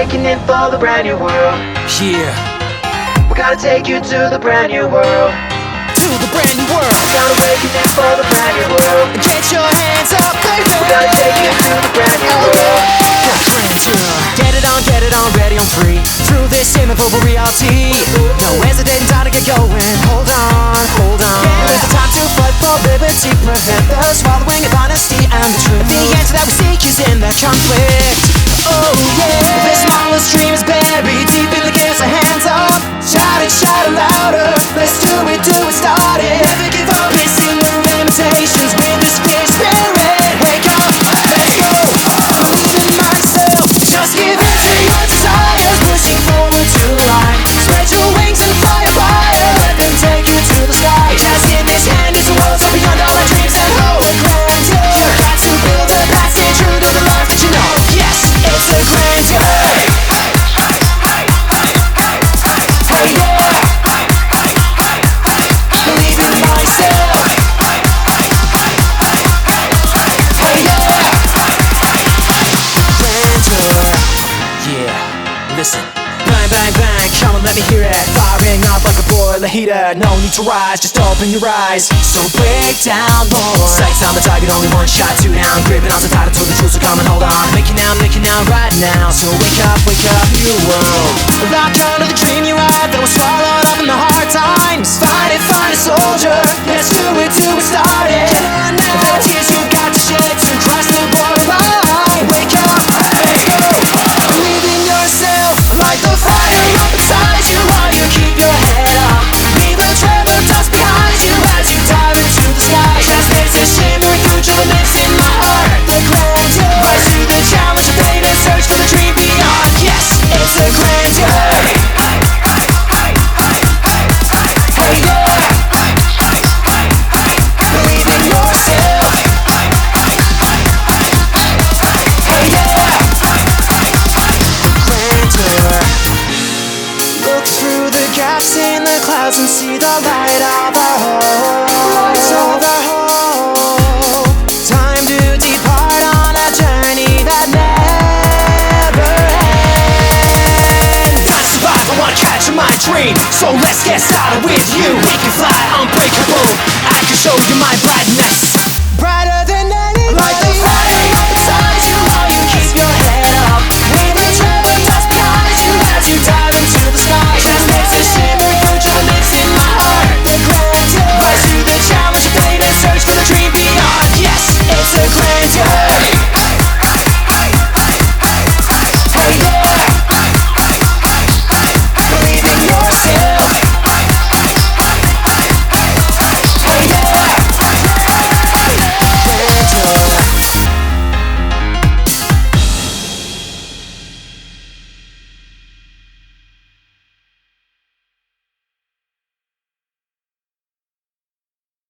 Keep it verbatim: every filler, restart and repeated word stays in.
awakening for the brand new world. Yeah, We gotta take you to the brand new world. to the brand new world. We gotta awakening for the brand new world. Get your hands up, baby. We gotta take you to the brand new world. Get it on, get it on, ready on free. Through this immovable reality. No hesitating, time to get going. Hold on, hold on. There's a time to fight for liberty. Prevent the swallowing of honesty and the truth. The answer that we seek is in the conflict. Oh yeah. The smallest dream is buried deep in the chaos. So hands up, shout it, shout it louder. Let's do it, do it, start it. Never give up, missing the limitations with this fear spirit. Wake up, let's go. Believe in myself. Just give in to your desires, pushing forward to the light. Spread your wings and fly higher, let them take you to the sky. Just in this hand is a world so beyond all our dreams and hope. You've got to build a passage true to the life that you know. Yes, it's a grandeur. Hey yeah, believe in myself. Hey yeah, grandeur. Yeah, listen. Bang, bang, bang, come on, let me hear it. Firing up like a boiler heater. No need to rise, just open your eyes. So break down more. Sights on the target, only one shot, two down. Gripping on the title to the truth, so come and hold on. Make it now, make it now, right now. So wake up, wake up, new world. Lock on to the dream you had that was swallowed up in the hard times. Find it, find a soldier. Let's do it, do it, start it. The tears you've got to shed to cross the borderline. Wake up, let's go. Believe in yourself, light the fire up inside you while you keep your head up. Leave the trail of dust behind you as you dive into the sky. Just there's a shimmering future that lives in my heart. The grandeur, rise to the challenge of pain and search for the dream beyond. Yes, it's the grandeur. Hey yeah, believe in yourself. Hey yeah, grandeur. Look through the gaps in the clouds and see the light of our hope. Light of our hope. Time to depart on a journey that never ends. Gotta survive, I wanna catch my dream. So let's get started with you. We can fly unbreakable. I can show you my brightness. Brighter than anybody. Light the fire.